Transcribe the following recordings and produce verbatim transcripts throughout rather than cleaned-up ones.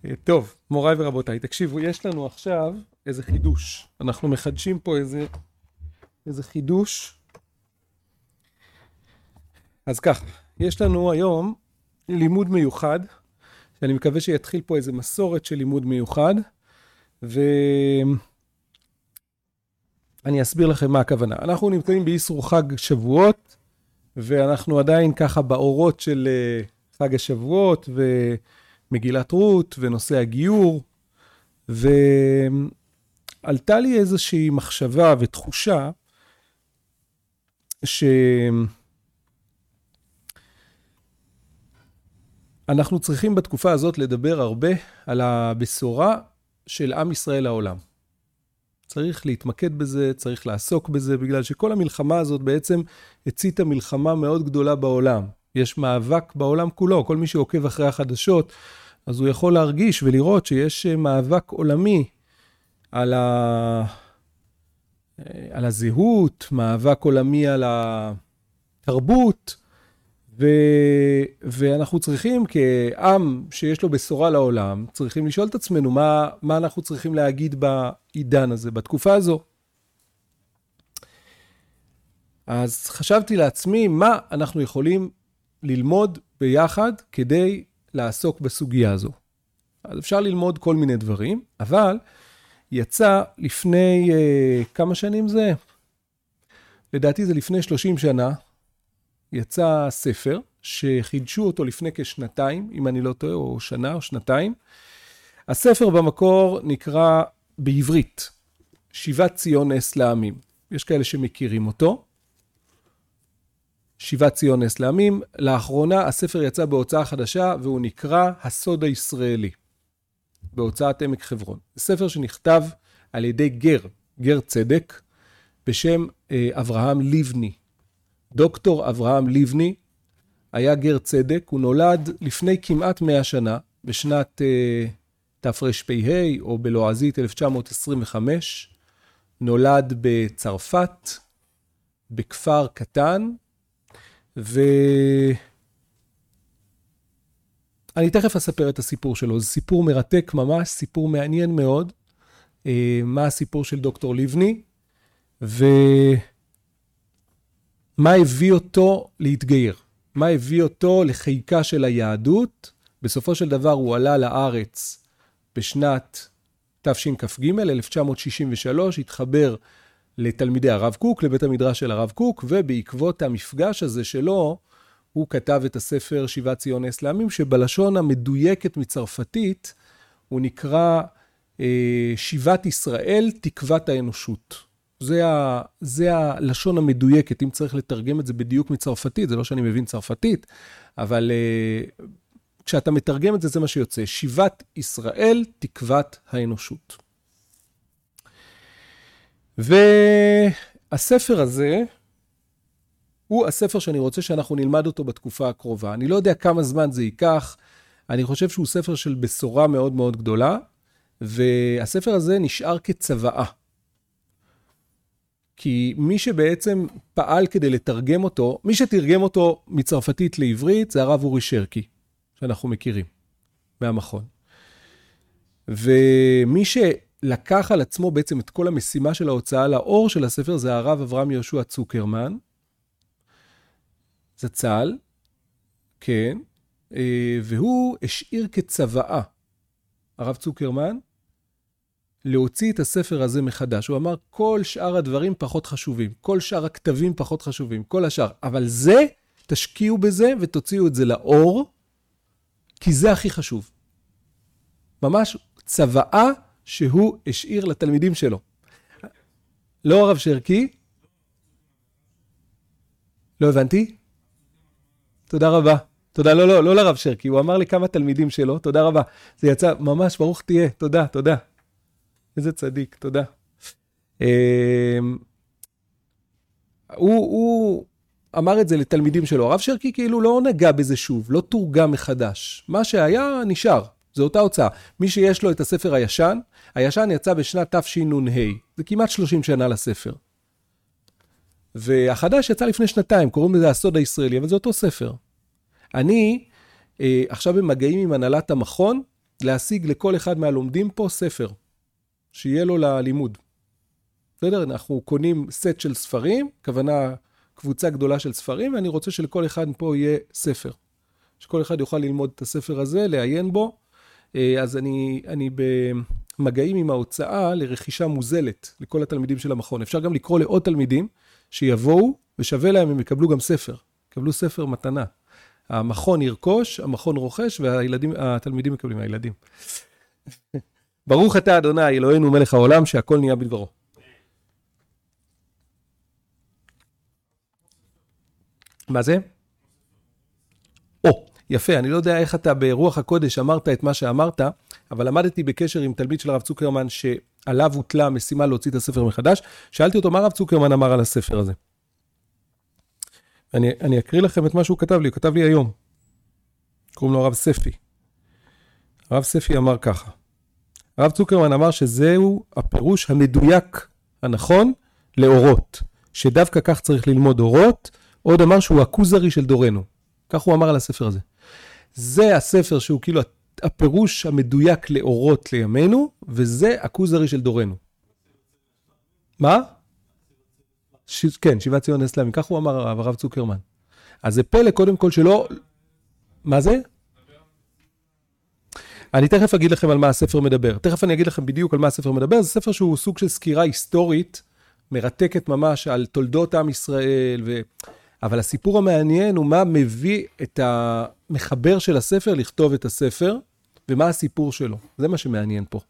טוב, מוריי ורבותיי, תקשיבו, יש לנו עכשיו איזה חידוש. אנחנו מחדשים פה איזה, איזה חידוש. אז ככה, יש לנו היום לימוד מיוחד, שאני מקווה שיתחיל פה איזה מסורת של לימוד מיוחד, ואני אסביר לכם מה הכוונה. אנחנו נמצאים באיסור חג שבועות, ואנחנו עדיין ככה באורות של חג השבועות, ו... מגילת רות ונושא הגיור, ועלתה לי איזושהי מחשבה ותחושה שאנחנו צריכים בתקופה הזאת לדבר הרבה על הבשורה של עם ישראל לעולם. צריך להתמקד בזה, צריך לעסוק בזה, בגלל שכל המלחמה הזאת בעצם הציתה מלחמה מאוד גדולה בעולם. יש מאבק בעולם כולו, כל מי שעוקב אחרי החדשות, אז הוא יכול להרגיש ולראות שיש מאבק עולמי על, ה... על הזהות, מאבק עולמי על התרבות, ו... ואנחנו צריכים כעם שיש לו בשורה לעולם, צריכים לשאול את עצמנו מה, מה אנחנו צריכים להגיד בעידן הזה, בתקופה הזו. אז חשבתי לעצמי מה אנחנו יכולים ללמוד ביחד כדי לעסוק בסוגיה הזו. אז אפשר ללמוד כל מיני דברים, אבל יצא לפני uh, כמה שנים זה? לדעתי זה לפני שלושים שנה, יצא ספר שחידשו אותו לפני כשנתיים, אם אני לא טועה, או שנה או שנתיים. הספר במקור נקרא בעברית, שיבת ציון נס לעמים. יש כאלה שמכירים אותו. שיבת ציון נס לעמים. לאחרונה הספר יצא בהוצאה חדשה והוא נקרא הסוד הישראלי. בהוצאת עמק חברון. ספר שנכתב על ידי גר, גר צדק, בשם אה, אברהם ליבני. דוקטור אברהם ליבני היה גר צדק, הוא נולד לפני כמעט מאה שנה, בשנת אה, תרפ"ה או בלועזית אלף תשע מאות עשרים וחמש, נולד בצרפת, בכפר קטן, ואני תכף אספר את הסיפור שלו. זה סיפור מרתק ממש, סיפור מעניין מאוד. מה הסיפור של דוקטור ליבני, ומה הביא אותו להתגייר. מה הביא אותו לחיקה של היהדות. בסופו של דבר הוא עלה לארץ בשנת תשכ"ג, אלף תשע מאות שישים ושלוש, התחבר לתלמידי הרב קוק, לבית המדרש של הרב קוק, ובעקבות המפגש הזה שלו, הוא כתב את הספר שיבת ציון נס לעמים, שבלשון המדויקת מצרפתית, הוא נקרא אה, שיבת ישראל, תקוות האנושות. זה, ה, זה הלשון המדויקת, אם צריך לתרגם את זה בדיוק מצרפתית, זה לא שאני מבין צרפתית, אבל אה, כשאתה מתרגם את זה, זה מה שיוצא, שיבת ישראל, תקוות האנושות. והספר הזה, הוא הספר שאני רוצה שאנחנו נלמד אותו בתקופה הקרובה. אני לא יודע כמה זמן זה ייקח, אני חושב שהוא ספר של בשורה מאוד מאוד גדולה, והספר הזה נשאר כצוואה. כי מי שבעצם פעל כדי לתרגם אותו, מי שתרגם אותו מצרפתית לעברית, זה הרב אורי שרקי, שאנחנו מכירים, מהמכון. ומי ש... לקח על עצמו בעצם את כל המשימה של ההוצאה לאור של הספר, זה הרב אברהם יהושע צוקרמן, זצ"ל, כן, והוא השאיר כצוואה, הרב צוקרמן, להוציא את הספר הזה מחדש. הוא אמר, כל שאר הדברים פחות חשובים, כל שאר הכתבים פחות חשובים, כל השאר, אבל זה, תשקיעו בזה ותוציאו את זה לאור, כי זה הכי חשוב. ממש צוואה, שהוא השאיר לתלמידים שלו. לא הרב שרקי? לא הבנתי? תודה רבה. תודה, לא, לא, לא לרב שרקי. הוא אמר לי כמה תלמידים שלו. תודה רבה. זה יצא ממש ברוך תהיה. תודה, תודה. איזה צדיק, תודה. הוא, הוא אמר את זה לתלמידים שלו. הרב שרקי כאילו לא נגע בזה שוב, לא תורגם מחדש. מה שהיה נשאר. זו אותה הוצאה. מי שיש לו את הספר הישן, הישן יצא בשנת תשנ"ה. זה כמעט שלושים שנה לספר. והחדש יצא לפני שנתיים, קוראים לזה הסוד הישראלי, אבל זה אותו ספר. אני אה, עכשיו במגעים עם הנהלת המכון, להשיג לכל אחד מהלומדים פה ספר, שיהיה לו ללימוד. בסדר? אנחנו קונים סט של ספרים, כוונה קבוצה גדולה של ספרים, ואני רוצה שלכל אחד פה יהיה ספר. שכל אחד יוכל ללמוד את הספר הזה, לעיין בו. אז אני, אני במגעים עם ההוצאה לרכישה מוזלת לכל התלמידים של המכון. אפשר גם לקרוא לעוד תלמידים שיבואו ושווה להם, הם יקבלו גם ספר. יקבלו ספר מתנה. המכון ירכוש, המכון רוכש, והתלמידים מקבלים, הילדים. ברוך אתה אדוני, אלוהינו מלך העולם, שהכל נהיה בדברו. מה זה? או, יפה, אני לא יודע איך אתה ברוח הקודש אמרת את מה שאמרת, אבל למדתי בקשר עם תלמיד של הרב צוקרמן, שעליו הוטלה משימה להוציא את הספר מחדש. שאלתי אותו, מה הרב צוקרמן אמר על הספר הזה? אני, אני אקריא לכם את מה שהוא כתב לי, הוא כתב לי היום. קוראים לו הרב ספי. הרב ספי אמר ככה. הרב צוקרמן אמר שזהו הפירוש המדויק הנכון לאורות, שדווקא כך צריך ללמוד אורות, עוד אמר שהוא הכוזרי של דורנו. כך הוא אמר על הספר הזה. זה הספר שהוא כאילו הפירוש המדויק לאורות לימינו, וזה הכוזרי של דורנו. מה? ש... כן, שיבת ציון האסלאמי. כך הוא אמר הרב צוקרמן. אז זה פלא קודם כל שלא... מה זה? אני תכף אגיד לכם על מה הספר מדבר. תכף אני אגיד לכם בדיוק על מה הספר מדבר. זה ספר שהוא סוג של סקירה היסטורית, מרתקת ממש על תולדות עם ישראל, ו... אבל הסיפור המעניין הוא מה מביא את המחבר של הספר לכתוב את הספר, ומה הסיפור שלו. זה מה שמעניין פה.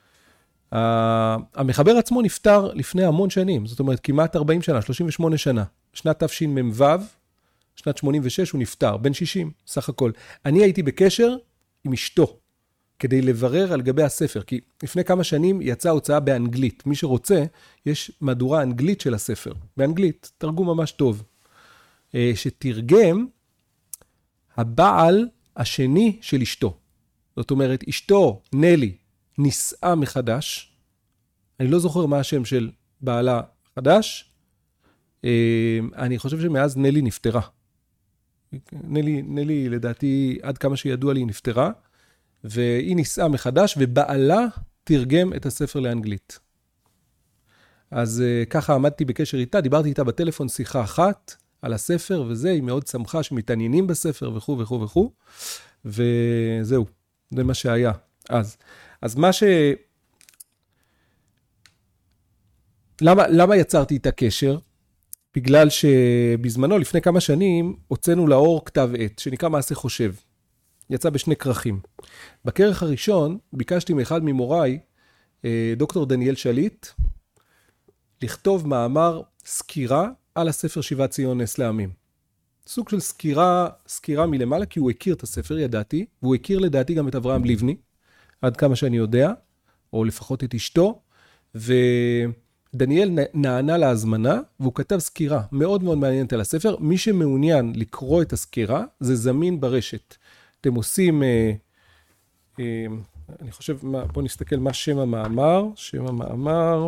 המחבר עצמו נפטר לפני המון שנים, זאת אומרת כמעט ארבעים שנה, שלושים ושמונה שנה. שנת תשמ"ו, שנת שמונים ושש הוא נפטר, בן שישים, סך הכל. אני הייתי בקשר עם אשתו, כדי לברר על גבי הספר, כי לפני כמה שנים יצאה הוצאה באנגלית. מי שרוצה, יש מהדורה אנגלית של הספר, באנגלית, תרגום ממש טוב. שתרגם הבעל השני של אשתו. זאת אומרת, אשתו, נלי, נישאה מחדש. אני לא זוכר מה השם של בעלה חדש. אני חושב שמאז נלי נפטרה. נלי, נלי לדעתי, עד כמה שידוע לי, נפטרה. והיא נישאה מחדש, ובעלה תרגם את הספר לאנגלית. אז ככה עמדתי בקשר איתה, דיברתי איתה בטלפון שיחה אחת, על הספר, וזה, היא מאוד שמחה שמתעניינים בספר, וכו' וכו' וכו', וזהו, זה מה שהיה. אז, אז מה ש... למה, למה יצרתי את הקשר? בגלל שבזמנו, לפני כמה שנים, הוצאנו לאור כתב עת, שנקרא מעשה חושב. יצא בשני כרכים. בכרך הראשון, ביקשתי מאחד ממוריי, דוקטור דניאל שליט, לכתוב מאמר סקירה, על הספר שיבת ציון האסלאמי. סוג של סקירה, סקירה מלמעלה, כי הוא הכיר את הספר, ידעתי, והוא הכיר לדעתי גם את אברהם לבני, עד כמה שאני יודע, או לפחות את אשתו, ודניאל נענה להזמנה, והוא כתב סקירה מאוד מאוד מעניינת על הספר. מי שמעוניין לקרוא את הסקירה, זה זמין ברשת. אתם עושים, אה, אה, אני חושב, מה, בואו נסתכל מה שם המאמר, שם המאמר,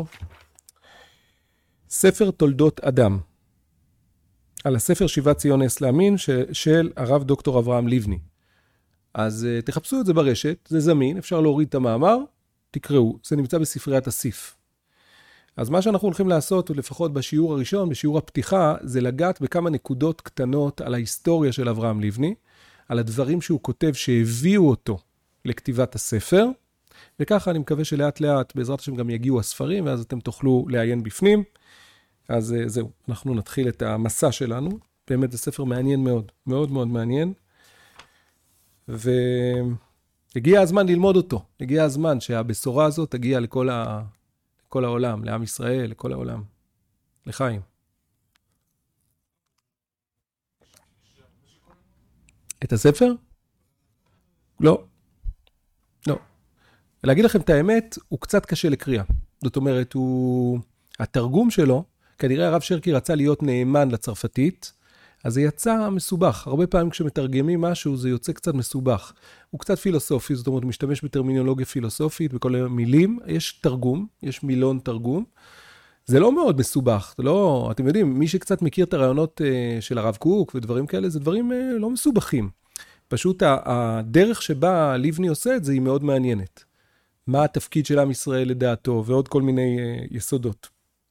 ספר תולדות אדם. על הספר שיבת ציון האסלאמין של הרב דוקטור אברהם לבני. אז uh, תחפשו את זה ברשת, זה זמין, אפשר להוריד את המאמר, תקראו, זה נמצא בספריית אסיף. אז מה שאנחנו הולכים לעשות, לפחות בשיעור הראשון, בשיעור הפתיחה, זה לגעת בכמה נקודות קטנות על ההיסטוריה של אברהם לבני, על הדברים שהוא כותב שהביאו אותו לכתיבת הספר, וככה אני מקווה שלאט לאט, בעזרת השם גם יגיעו הספרים, ואז אתם תוכלו לעיין בפנים. אז זהו, אנחנו נתחיל את המסע שלנו. באמת זה ספר מעניין מאוד, מאוד מאוד מעניין. והגיע הזמן ללמוד אותו. הגיע הזמן שהבשורה הזאת תגיע לכל, ה... לכל העולם, לעם ישראל, לכל העולם. לחיים. את הספר? לא. לא. להגיד לכם את האמת, הוא קצת קשה לקריאה. זאת אומרת, הוא... התרגום שלו, כנראה הרב שרקי רצה להיות נאמן לצרפתית, אז זה יצא מסובך. הרבה פעמים כשמתרגמים משהו, זה יוצא קצת מסובך. הוא קצת פילוסופי, זאת אומרת, הוא משתמש בטרמינולוגיה פילוסופית, בכל המילים. יש תרגום, יש מילון תרגום. זה לא מאוד מסובך. זה לא, אתם יודעים, מי שקצת מכיר את הרעיונות של הרב קוק ודברים כאלה, זה דברים לא מסובכים. פשוט הדרך שבה ליבני עושה את זה היא מאוד מעניינת. מה התפקיד של עם ישראל לדעתו, ועוד כל מיני יסודות.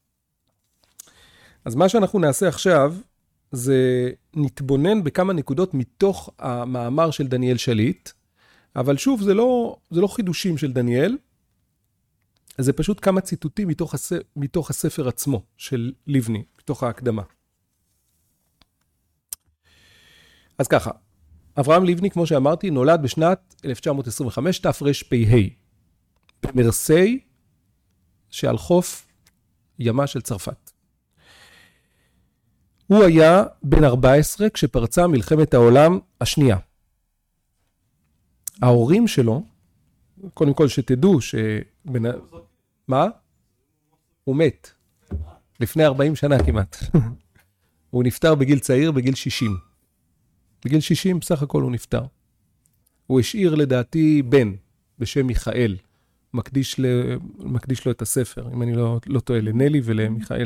אז מה שאנחנו נעשה עכשיו, זה נתבונן בכמה נקודות מתוך המאמר של דניאל שליט, אבל שוב, זה לא, זה לא חידושים של דניאל, זה פשוט כמה ציטוטים מתוך, הס... מתוך הספר עצמו של ליבני, מתוך ההקדמה. אז ככה, אברהם ליבני, כמו שאמרתי, נולד בשנת אלף תשע מאות עשרים וחמש, תרפ"ה, במרסיי, שעל חוף ימה של צרפת. הוא היה בן ארבע עשרה כשפרצה מלחמת העולם השנייה. ההורים שלו, קודם כל שתדעו ש... מה? הוא מת. לפני ארבעים שנה כמעט. הוא נפטר בגיל צעיר, בגיל שישים. בגיל שישים בסך הכל הוא נפטר. הוא השאיר לדעתי בן בשם מיכאל. מקדיש, ל... מקדיש לו את הספר, אם אני לא, לא טועה, לנלי ולמיכאל.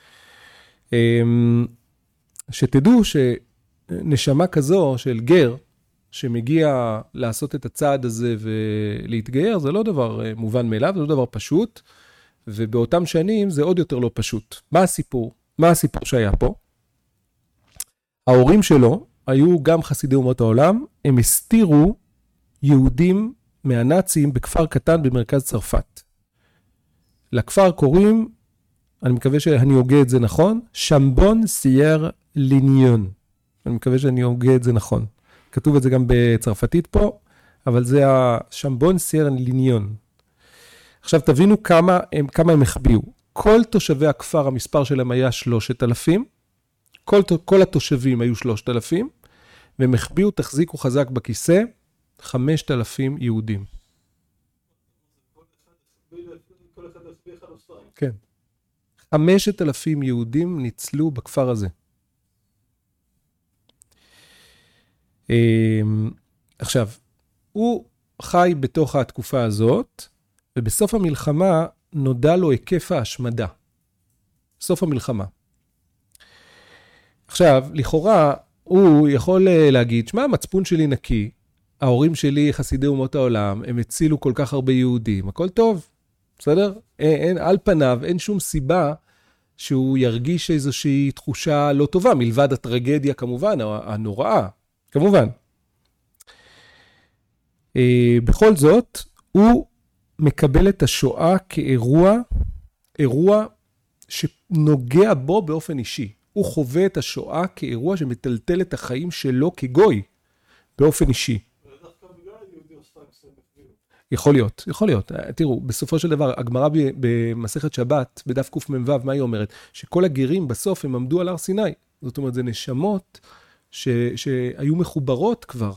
שתדעו שנשמה כזו של גר, שמגיע לעשות את הצעד הזה ולהתגייר, זה לא דבר מובן מאליו, זה לא דבר פשוט, ובאותם שנים זה עוד יותר לא פשוט. מה הסיפור? מה הסיפור שהיה פה? ההורים שלו היו גם חסידי אומות העולם, הם הסתירו יהודים מהנאצים בכפר קטן במרכז צרפת. לכפר קוראים, אני מקווה שאני הוגה את זה נכון, שמבון סייר ליניון. אני מקווה שאני הוגה את זה נכון. כתוב את זה גם בצרפתית פה, אבל זה השמבון סייר ליניון. עכשיו תבינו כמה הם, כמה הם החביאו. כל תושבי הכפר, המספר שלהם היה שלושת אלפים, כל, כל התושבים היו שלושת אלפים, והם החביאו, תחזיקו חזק בכיסא, חמשת אלפים יהודים. כן. חמשת אלפים יהודים ניצלו בכפר הזה. עכשיו, הוא חי בתוך התקופה הזאת, ובסוף המלחמה נודע לו היקף ההשמדה. סוף המלחמה. עכשיו, לכאורה, הוא יכול להגיד, שמה, המצפון שלי נקי, ההורים שלי חסידי אומות העולם, הם הצילו כל כך הרבה יהודים, הכל טוב, בסדר? אין, אין, על פניו, אין שום סיבה שהוא ירגיש איזושהי תחושה לא טובה, מלבד הטרגדיה כמובן, הנוראה, כמובן. בכל זאת, הוא מקבל את השואה כאירוע, אירוע שנוגע בו באופן אישי. הוא חווה את השואה כאירוע שמטלטל את החיים שלו כגוי, באופן אישי. יכול להיות, יכול להיות. תראו, בסופו של דבר, הגמרא במסכת שבת, בדף קמ"ו, מה היא אומרת? שכל הגרים בסוף הם עמדו על הר סיני. זאת אומרת, זה נשמות ש, שהיו מחוברות כבר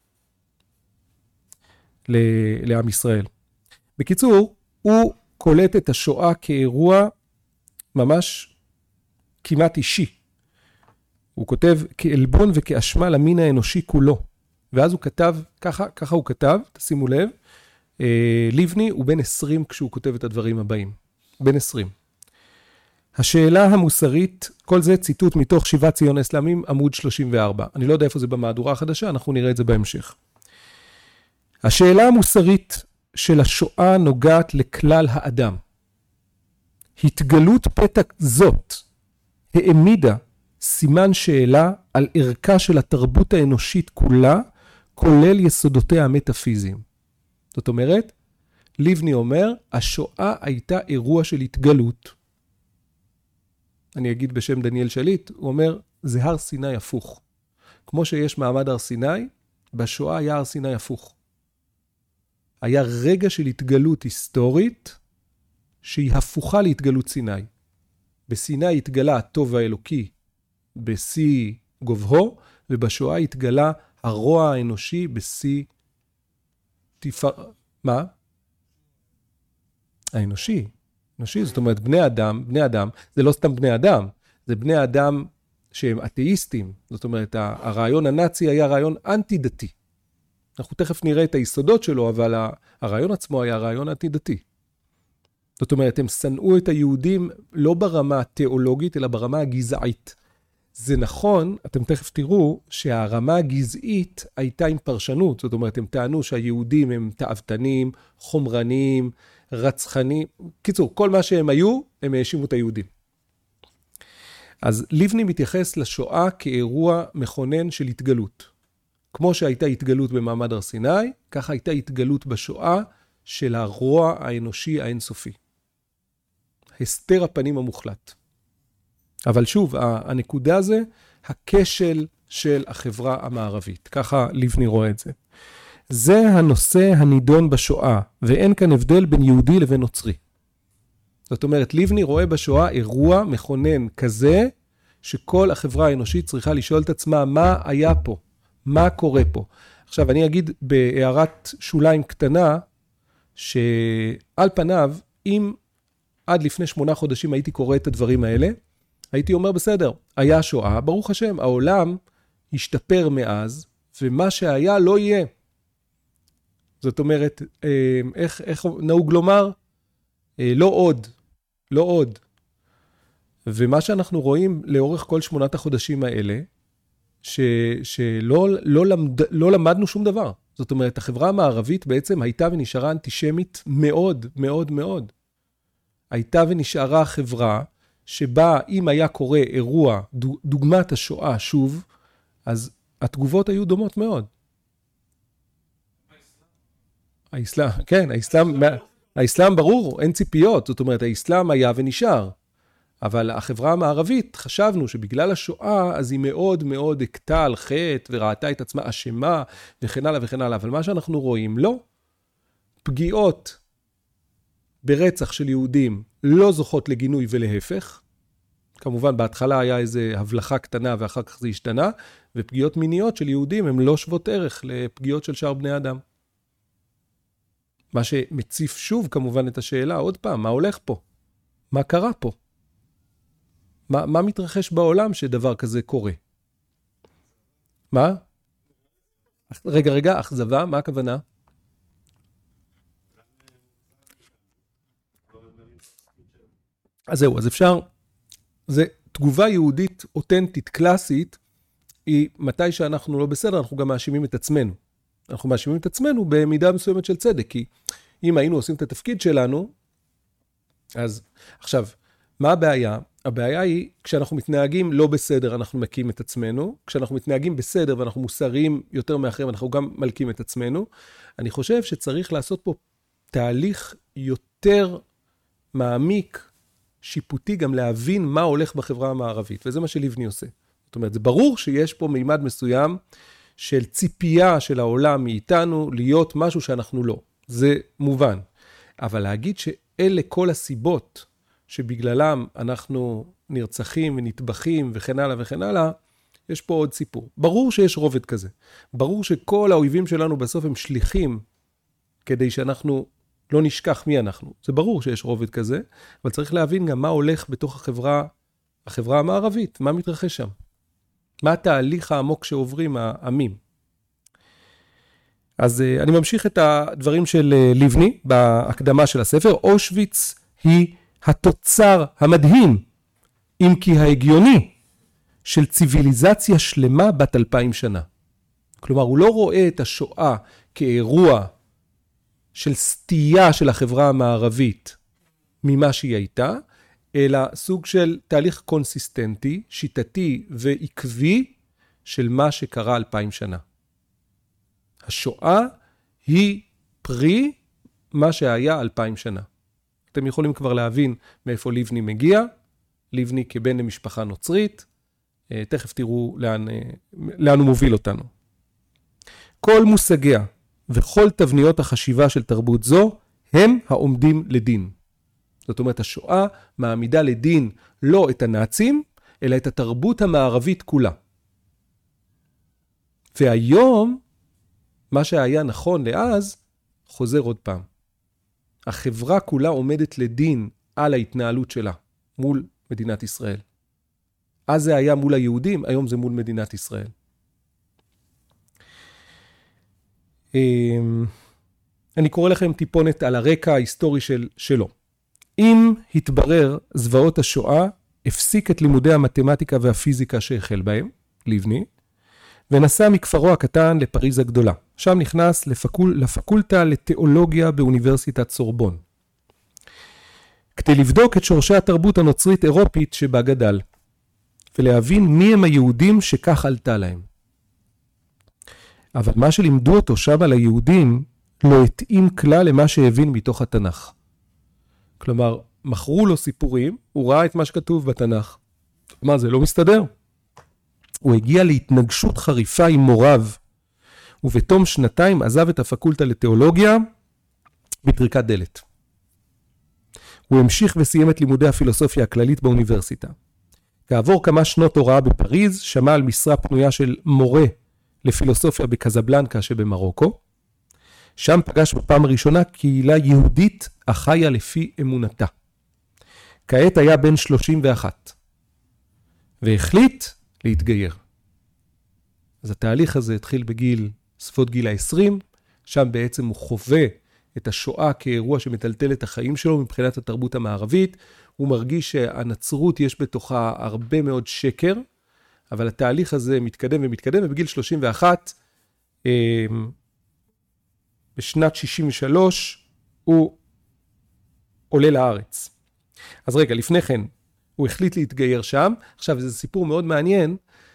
לעם ישראל. בקיצור, הוא קולט את השואה כאירוע ממש כמעט אישי. הוא כותב כאלבון וכאשמה למין האנושי כולו. ואז הוא כתב, ככה, ככה הוא כתב, תשימו לב, ליבני הוא בן עשרים כשהוא כותב את הדברים הבאים. בן עשרים. השאלה המוסרית, כל זה ציטוט מתוך שיבת ציון האסלאמים, עמוד שלושים וארבע. אני לא יודע איפה זה במהדורה החדשה, אנחנו נראה את זה בהמשך. השאלה המוסרית של השואה נוגעת לכלל האדם. התגלות פתע זאת העמידה סימן שאלה על ערכה של התרבות האנושית כולה, כולל יסודותיה המטאפיזיים. זאת אומרת, ליבני אומר, השואה הייתה אירוע של התגלות. אני אגיד בשם דניאל שליט, הוא אומר, זה הר סיני הפוך. כמו שיש מעמד הר סיני, בשואה היה הר סיני הפוך. היה רגע של התגלות היסטורית, שהיא הפוכה להתגלות סיני. בסיני התגלה הטוב האלוקי בשיא גובהו, ובשואה התגלה הרוע האנושי בשיא תפאר... מה? האנושי. אנושי, זאת אומרת, בני אדם, בני אדם, זה לא סתם בני אדם, זה בני אדם שהם אתאיסטים. זאת אומרת, הרעיון הנאצי היה רעיון אנטי-דתי. אנחנו תכף נראה את היסודות שלו, אבל הרעיון עצמו היה רעיון אנטי-דתי. זאת אומרת, הם שנאו את היהודים לא ברמה התיאולוגית, אלא ברמה הגזעית. זה נכון, אתם תכף תראו שהרמה הגזעית הייתה עם פרשנות, זאת אומרת, הם טענו שהיהודים הם תאוותנים, חומרניים, רצחנים, קיצור, כל מה שהם היו, הם האשימו את היהודים. אז לבני מתייחס לשואה כאירוע מכונן של התגלות. כמו שהייתה התגלות במעמד הר סיני, ככה הייתה התגלות בשואה של הרוע האנושי האינסופי. הסתר הפנים המוחלט. אבל שוב, הנקודה זה הכשל של החברה המערבית. ככה לבני רואה את זה. זה הנושא הנידון בשואה, ואין כאן הבדל בין יהודי לבין נוצרי. זאת אומרת, לבני רואה בשואה אירוע מכונן כזה, שכל החברה האנושית צריכה לשאול את עצמה מה היה פה, מה קורה פה. עכשיו, אני אגיד בהערת שוליים קטנה, שעל פניו, אם עד לפני שמונה חודשים הייתי קורא את הדברים האלה, הייתי אומר בסדר, היה שואה, ברוך השם, העולם השתפר מאז, ומה שהיה לא יהיה. זאת אומרת, איך, איך נהוג לומר? לא עוד, לא עוד. ומה שאנחנו רואים לאורך כל שמונת החודשים האלה, ש, שלא לא למד, לא למדנו שום דבר. זאת אומרת, החברה המערבית בעצם הייתה ונשארה אנטישמית מאוד, מאוד, מאוד. הייתה ונשארה חברה שבה אם היה קורה אירוע, דוגמת השואה שוב, אז התגובות היו דומות מאוד. האסלאם, כן, האסלאם, האסלאם ברור, אין ציפיות, זאת אומרת, האסלאם היה ונשאר. אבל החברה המערבית, חשבנו שבגלל השואה, אז היא מאוד מאוד הקטה על חטא, וראתה את עצמה אשמה, וכן הלאה וכן הלאה. אבל מה שאנחנו רואים, לא. פגיעות ברצח של יהודים לא זוכות לגינוי ולהפך. כמובן, בהתחלה היה איזו הבלחה קטנה, ואחר כך זה השתנה, ופגיעות מיניות של יהודים הם לא שוות ערך לפגיעות של שאר בני אדם. מה שמציף שוב כמובן את השאלה, עוד פעם, מה הולך פה? מה קרה פה? מה, מה מתרחש בעולם שדבר כזה קורה? מה? רגע, רגע, אכזבה, מה הכוונה? אז זהו, אז אפשר, זה תגובה יהודית אותנטית, קלאסית, היא מתי שאנחנו לא בסדר, אנחנו גם מאשימים את עצמנו. אנחנו מאשימים את עצמנו במידה מסוימת של צדק, כי אם היינו עושים את התפקיד שלנו, אז עכשיו, מה הבעיה? הבעיה היא, כשאנחנו מתנהגים לא בסדר, אנחנו מקים את עצמנו. כשאנחנו מתנהגים בסדר ואנחנו מוסריים יותר מאחרים, אנחנו גם מלקים את עצמנו. אני חושב שצריך לעשות פה תהליך יותר מעמיק, שיפוטי, גם להבין מה הולך בחברה המערבית. וזה מה שלבני עושה. זאת אומרת, זה ברור שיש פה מימד מסוים של ציפייה של העולם מאיתנו להיות משהו שאנחנו לא. זה מובן. אבל להגיד שאלה כל הסיבות שבגללם אנחנו נרצחים ונטבחים וכן הלאה וכן הלאה, יש פה עוד סיפור. ברור שיש רובד כזה. ברור שכל האויבים שלנו בסוף הם שליחים כדי שאנחנו לא נשכח מי אנחנו. זה ברור שיש רובד כזה, אבל צריך להבין גם מה הולך בתוך החברה, החברה המערבית, מה מתרחש שם. מה התהליך העמוק שעוברים העמים. אז אני ממשיך את הדברים של לבני בהקדמה של הספר. אושוויץ היא התוצר המדהים, אם כי ההגיוני, של ציוויליזציה שלמה בת אלפיים שנה. כלומר, הוא לא רואה את השואה כאירוע של סטייה של החברה המערבית ממה שהיא הייתה, אלא סוג של תהליך קונסיסטנטי, שיטתי ועקבי של מה שקרה אלפיים שנה. השואה היא פרי מה שהיה אלפיים שנה. אתם יכולים כבר להבין מאיפה לבני מגיע, לבני כבן למשפחה נוצרית, תכף תראו לאן, לאן הוא מוביל אותנו. כל מושגיה וכל תבניות החשיבה של תרבות זו הם העומדים לדין. זאת אומרת, השואה מעמידה לדין לא את הנאצים, אלא את התרבות המערבית כולה. והיום, מה שהיה נכון לאז, חוזר עוד פעם. החברה כולה עומדת לדין על ההתנהלות שלה מול מדינת ישראל. אז זה היה מול היהודים, היום זה מול מדינת ישראל. אני קורא לכם טיפונת על הרקע ההיסטורי של, שלו. אם התברר זוועות השואה הפסיק את לימודי המתמטיקה והפיזיקה שהחל בהם, לבני, ונסע מכפרו הקטן לפריז הגדולה. שם נכנס לפקול, לפקולטה לתיאולוגיה באוניברסיטת סורבון. כדי לבדוק את שורשי התרבות הנוצרית אירופית שבה גדל, ולהבין מי הם היהודים שכך עלתה להם. אבל מה שלימדו אותו שם על היהודים לא התאים כלל למה שהבין מתוך התנ"ך. כלומר, מכרו לו סיפורים, הוא ראה את מה שכתוב בתנ"ך. מה, זה לא מסתדר? הוא הגיע להתנגשות חריפה עם מוריו, ובתום שנתיים עזב את הפקולטה לתיאולוגיה בטריקת דלת. הוא המשיך וסיים את לימודי הפילוסופיה הכללית באוניברסיטה. כעבור כמה שנות הוראה בפריז, שמע על משרה פנויה של מורה לפילוסופיה בקזבלנקה שבמרוקו. שם פגש בפעם הראשונה קהילה יהודית החיה לפי אמונתה. כעת היה בן שלושים ואחת, והחליט להתגייר. אז התהליך הזה התחיל בגיל, ספות גיל ה-עשרים, שם בעצם הוא חווה את השואה כאירוע שמטלטל את החיים שלו מבחינת התרבות המערבית. הוא מרגיש שהנצרות יש בתוכה הרבה מאוד שקר, אבל התהליך הזה מתקדם ומתקדם, ובגיל שלושים ואחת, בשנת שישים ושלוש, הוא עולה לארץ. אז רגע, לפני כן, הוא החליט להתגייר שם. עכשיו, זה סיפור מאוד מעניין.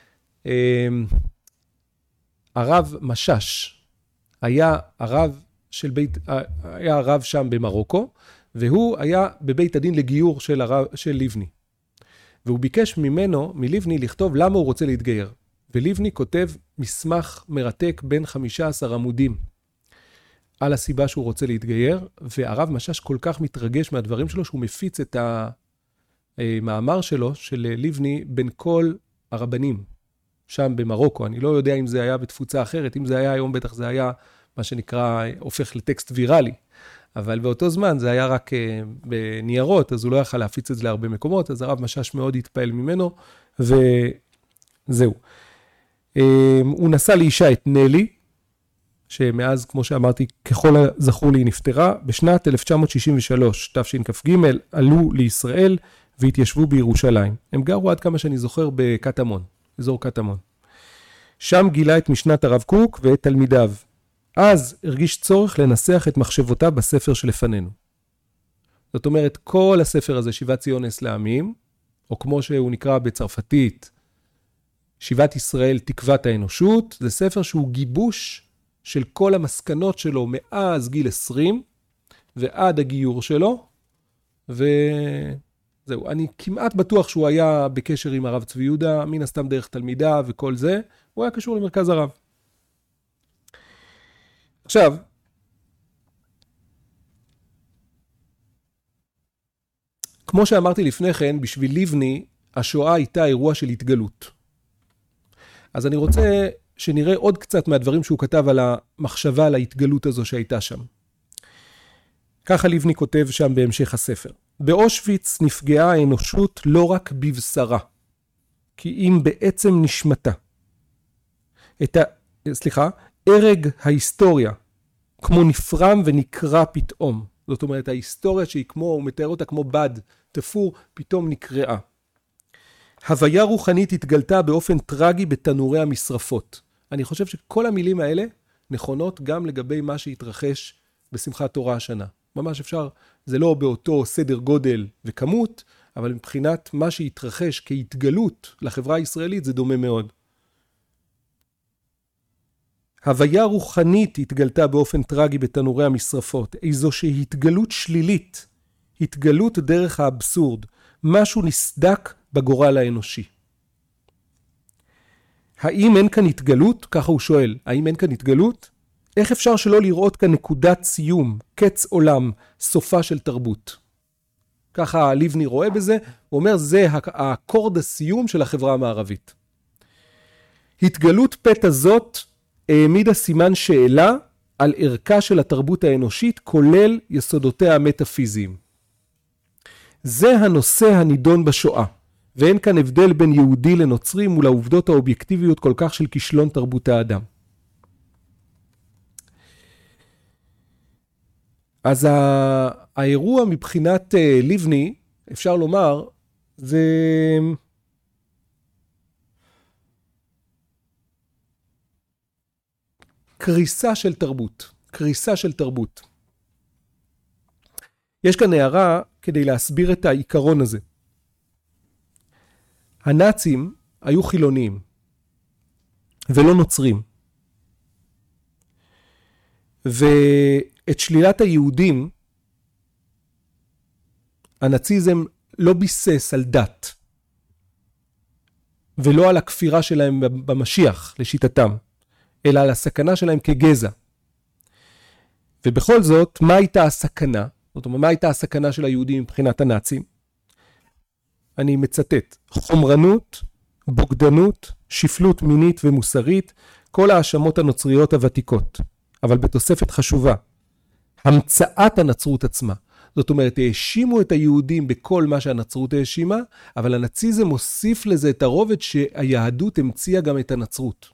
הרב משש היה הרב של בית, היה הרב שם במרוקו, והוא היה בבית הדין לגיור של, הרב, של לבני. והוא ביקש ממנו, מלבני, לכתוב למה הוא רוצה להתגייר. ולבני כותב מסמך מרתק בין חמישה עשר עמודים על הסיבה שהוא רוצה להתגייר, והרב משש כל כך מתרגש מהדברים שלו, שהוא מפיץ את המאמר שלו, של לבני, בין כל הרבנים, שם במרוקו. אני לא יודע אם זה היה בתפוצה אחרת, אם זה היה היום בטח זה היה מה שנקרא, הופך לטקסט ויראלי. אבל באותו זמן זה היה רק בניירות, אז הוא לא יכל להפיץ את זה להרבה מקומות, אז הרב משש מאוד התפעל ממנו, וזהו. הוא נסע לאישה את נלי, שמאז, כמו שאמרתי, ככל הזכור לי, נפטרה. בשנת אלף תשע מאות שישים ושלוש, תשכ"ג, עלו לישראל והתיישבו בירושלים. הם גרו עד כמה שאני זוכר בקטמון, אזור קטמון. שם גילה את משנת הרב קוק ואת תלמידיו. אז הרגיש צורך לנסח את מחשבותיו בספר שלפנינו. זאת אומרת, כל הספר הזה, שיבת ציון נס לעמים, או כמו שהוא נקרא בצרפתית, שיבת ישראל תקוות האנושות, זה ספר שהוא גיבוש של כל המסקנות שלו מאז גיל עשרים ועד הגיור שלו, וזהו. אני כמעט בטוח שהוא היה בקשר עם הרב צבי יהודה, מן הסתם דרך תלמידה וכל זה, הוא היה קשור למרכז הרב. עכשיו, כמו שאמרתי לפני כן, בשביל לבני, השואה הייתה אירוע של התגלות. אז אני רוצה שנראה עוד קצת מהדברים שהוא כתב על המחשבה, על ההתגלות הזו שהייתה שם. ככה לבני כותב שם בהמשך הספר. באושוויץ נפגעה האנושות לא רק בבשרה, כי אם בעצם נשמתה. את ה... סליחה, הרג ההיסטוריה, כמו נפרם ונקרא פתאום. זאת אומרת, ההיסטוריה שהיא כמו, הוא מתאר אותה כמו בד, תפור, פתאום נקראה. הוויה רוחנית התגלתה באופן טרגי בתנורי המשרפות. אני חושב שכל המילים האלה נכונות גם לגבי מה שהתרחש בשמחת תורה השנה. ממש אפשר, זה לא באותו סדר גודל וכמות, אבל מבחינת מה שהתרחש כהתגלות לחברה הישראלית זה דומה מאוד. הוויה רוחנית התגלתה באופן טרגי בתנורי המשרפות, איזו שהתגלות שלילית, התגלות דרך האבסורד, משהו נסדק בגורל האנושי. האם אין כאן התגלות? ככה הוא שואל, האם אין כאן התגלות? איך אפשר שלא לראות כאן נקודת סיום, קץ עולם, סופה של תרבות? ככה לבני רואה בזה, הוא אומר זה האקורד הסיום של החברה המערבית. התגלות פתע זאת העמידה סימן שאלה על ערכה של התרבות האנושית, כולל יסודותיה המטאפיזיים. זה הנושא הנידון בשואה, ואין כאן הבדל בין יהודי לנוצרי מול העובדות האובייקטיביות כל כך של כישלון תרבות האדם. אז האירוע מבחינת לבני, אפשר לומר, זה... קריסה של תרבות. קריסה של תרבות. יש כאן הערה כדי להסביר את העיקרון הזה. הנאצים היו חילוניים ולא נוצרים. ואת שלילת היהודים, הנאציזם לא ביסס על דת, ולא על הכפירה שלהם במשיח, לשיטתם, אלא על הסכנה שלהם כגזע. ובכל זאת, מה הייתה הסכנה? זאת אומרת, מה הייתה הסכנה של היהודים מבחינת הנאצים? אני מצטט, חומרנות, בוגדנות, שפלות מינית ומוסרית, כל האשמות הנוצריות הוותיקות. אבל בתוספת חשובה, המצאת הנצרות עצמה. זאת אומרת, האשימו את היהודים בכל מה שהנצרות האשימה, אבל הנאציזם מוסיף לזה את הרובד שהיהדות המציאה גם את הנצרות.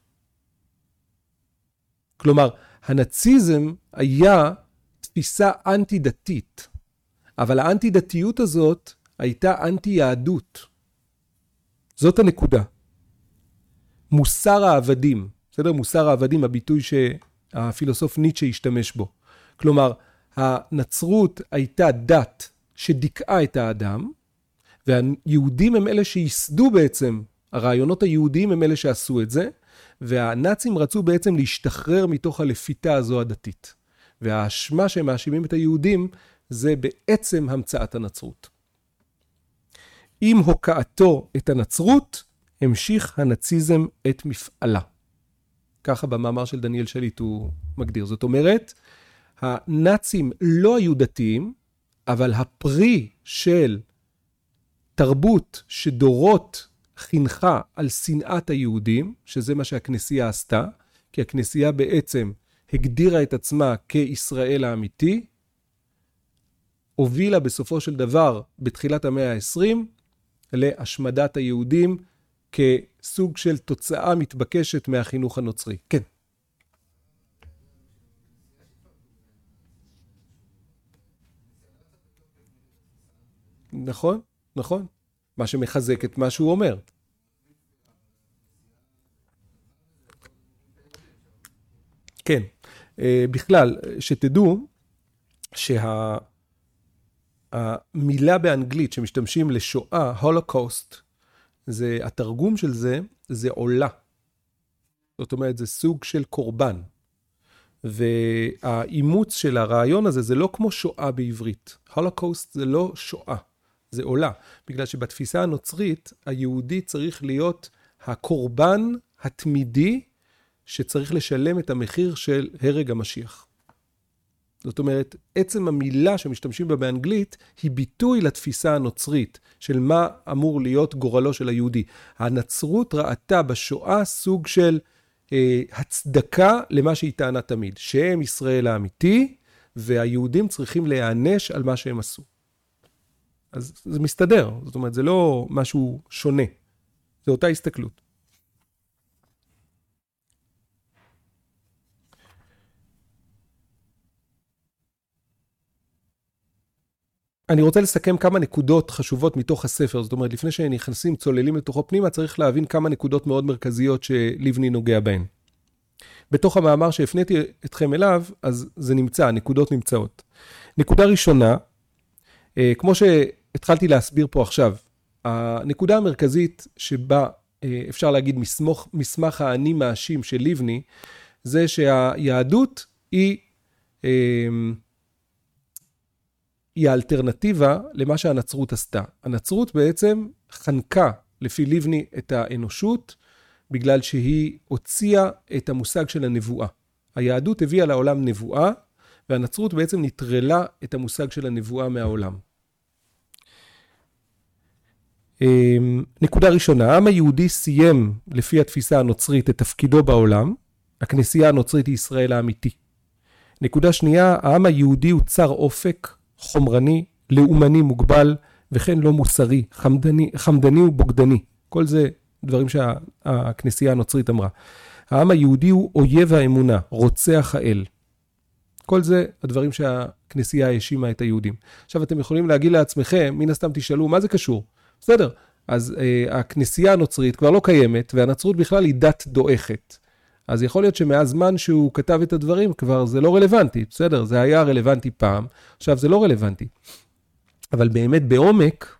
כלומר, הנאציזם היה תפיסה אנטי-דתית, אבל האנטי-דתיות הזאת הייתה אנטי-יהדות. זאת הנקודה. מוסר העבדים, בסדר? מוסר העבדים, הביטוי שהפילוסוף ניטשה השתמש בו. כלומר, הנצרות הייתה דת שדיכאה את האדם, והיהודים הם אלה שיסדו בעצם, הרעיונות היהודיים הם אלה שעשו את זה, והנאצים רצו בעצם להשתחרר מתוך הלפיתה הזו הדתית. והאשמה שהם מאשימים את היהודים זה בעצם המצאת הנצרות. עם הוקעתו את הנצרות, המשיך הנאציזם את מפעלה. ככה במאמר של דניאל שליט הוא מגדיר. זאת אומרת, הנאצים לא היו דתיים, אבל הפרי של תרבות שדורות חינכה על שנאת היהודים, שזה מה שהכנסייה עשתה, כי הכנסייה בעצם הגדירה את עצמה כישראל האמיתי, הובילה בסופו של דבר בתחילת המאה ה-עשרים להשמדת היהודים כסוג של תוצאה מתבקשת מהחינוך הנוצרי. כן. נכון, נכון. מה שמחזק את מה שהוא אומר. כן. בכלל, שתדעו שהמילה באנגלית שמשתמשים לשואה, הולוקוסט, זה, התרגום של זה, זה עולה. זאת אומרת, זה סוג של קורבן. והאימוץ של הרעיון הזה, זה לא כמו שואה בעברית. הולוקוסט זה לא שואה, זה עולה. בגלל שבתפיסה הנוצרית, היהודי צריך להיות הקורבן התמידי, שצריך לשלם את המחיר של הרג המשיח. זאת אומרת, עצם המילה שמשתמשים בה באנגלית, היא ביטוי לתפיסה הנוצרית, של מה אמור להיות גורלו של היהודי. הנצרות ראתה בשואה סוג של אה, הצדקה למה שהיא טענה תמיד, שהם ישראל האמיתי, והיהודים צריכים להיענש על מה שהם עשו. אז זה מסתדר, זאת אומרת, זה לא משהו שונה, זה אותה הסתכלות. אני רוצה לסכם כמה נקודות חשובות מתוך הספר, זאת אומרת, לפני שנכנסים, צוללים לתוכו פנימה, צריך להבין כמה נקודות מאוד מרכזיות שלבני נוגע בהן. בתוך המאמר שהפניתי אתכם אליו, אז זה נמצא, הנקודות נמצאות. נקודה ראשונה, כמו שהתחלתי להסביר פה עכשיו, הנקודה המרכזית שבה אפשר להגיד מסמך, מסמך האני מאשים של לבני, זה שהיהדות היא... היא האלטרנטיבה למה שהנצרות עשתה. הנצרות בעצם חנקה לפי לבני את האנושות, בגלל שהיא הוציאה את המושג של הנבואה. היהדות הביאה לעולם נבואה, והנצרות בעצם נטרלה את המושג של הנבואה מהעולם. נקודה ראשונה, העם היהודי סיים לפי התפיסה הנוצרית את תפקידו בעולם, הכנסייה הנוצרית היא ישראל האמיתי. נקודה שנייה, העם היהודי הוא צר אופק, חומרני, לאומני מוגבל, וכן לא מוסרי, חמדני, חמדני ובוגדני. כל זה דברים שהכנסייה הנוצרית אמרה. העם היהודי הוא אויב האמונה, רוצח האל. כל זה הדברים שהכנסייה האשימה את היהודים. עכשיו אתם יכולים להגיד לעצמכם, מן הסתם תשאלו, מה זה קשור? בסדר. אז אה, הכנסייה הנוצרית כבר לא קיימת, והנצרות בכלל היא דת דועכת. אז יכול להיות שמאז זמן שהוא כתב את הדברים, כבר זה לא רלוונטי, בסדר? זה היה רלוונטי פעם, עכשיו זה לא רלוונטי. אבל באמת בעומק,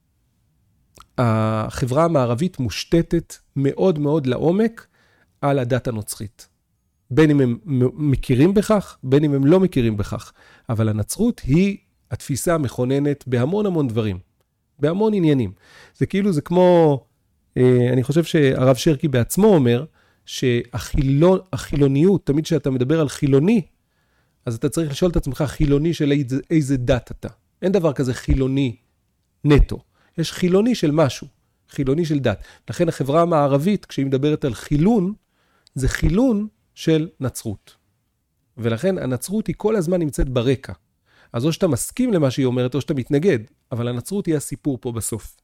החברה המערבית מושתתת מאוד מאוד לעומק על הדת הנוצרית. בין אם הם מכירים בכך, בין אם הם לא מכירים בכך. אבל הנצרות היא התפיסה המכוננת בהמון המון דברים, בהמון עניינים. זה כאילו, זה כמו, אני חושב שהרב שרקי בעצמו אומר, שהחילוניות, תמיד שאתה מדבר על חילוני, אז אתה צריך לשאול את עצמך חילוני של איזה, איזה דת אתה. אין דבר כזה חילוני נטו. יש חילוני של משהו, חילוני של דת. לכן החברה המערבית, כשהיא מדברת על חילון, זה חילון של נצרות. ולכן הנצרות היא כל הזמן נמצאת ברקע. אז או שאתה מסכים למה שהיא אומרת, או שאתה מתנגד, אבל הנצרות היא הסיפור פה בסוף.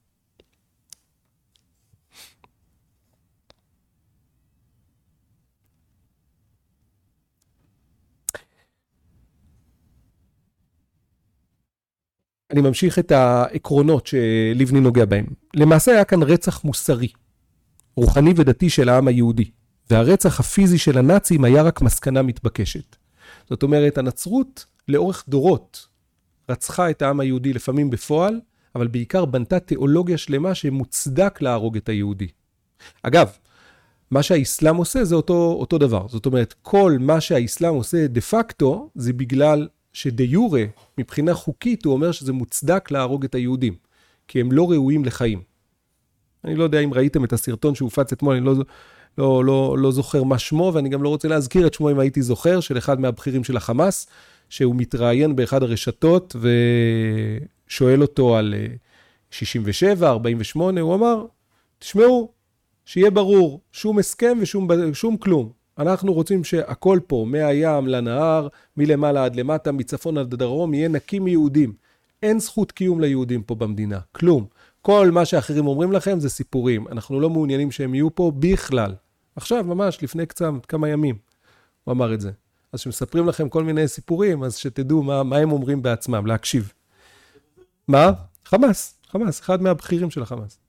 אני ממשיך את העקרונות שלבני נוגע בהם. למעשה היה כאן רצח מוסרי, רוחני ודתי של העם היהודי, והרצח הפיזי של הנאצים היה רק מסקנה מתבקשת. זאת אומרת, הנצרות לאורך דורות רצחה את העם היהודי לפעמים בפועל, אבל בעיקר בנתה תיאולוגיה שלמה שמוצדק להרוג את היהודי. אגב, מה שהאסלאם עושה זה אותו, אותו דבר. זאת אומרת, כל מה שהאסלאם עושה דה פקטו, זה בגלל שדה יורה, מבחינה חוקית, הוא אומר שזה מוצדק להרוג את היהודים, כי הם לא ראויים לחיים. אני לא יודע אם ראיתם את הסרטון שהופץ אתמול, אני לא, לא, לא, לא זוכר מה שמו, ואני גם לא רוצה להזכיר את שמו אם הייתי זוכר, של אחד מהבכירים של החמאס, שהוא מתראיין באחד הרשתות, ושואל אותו על שישים ושבע, ארבעים ושמונה, הוא אמר, תשמעו, שיהיה ברור, שום הסכם ושום שום כלום. אנחנו רוצים שהכל פה, מהים לנהר, מלמעלה עד למטה, מצפון עד דרום, יהיה נקי מיהודים. אין זכות קיום ליהודים פה במדינה, כלום. כל מה שאחרים אומרים לכם זה סיפורים. אנחנו לא מעוניינים שהם יהיו פה בכלל. עכשיו, ממש, לפני קצת, כמה ימים, הוא אמר את זה. אז שמספרים לכם כל מיני סיפורים, אז שתדעו מה, מה הם אומרים בעצמם, להקשיב. מה? חמאס, חמאס, אחד מהבכירים של החמאס.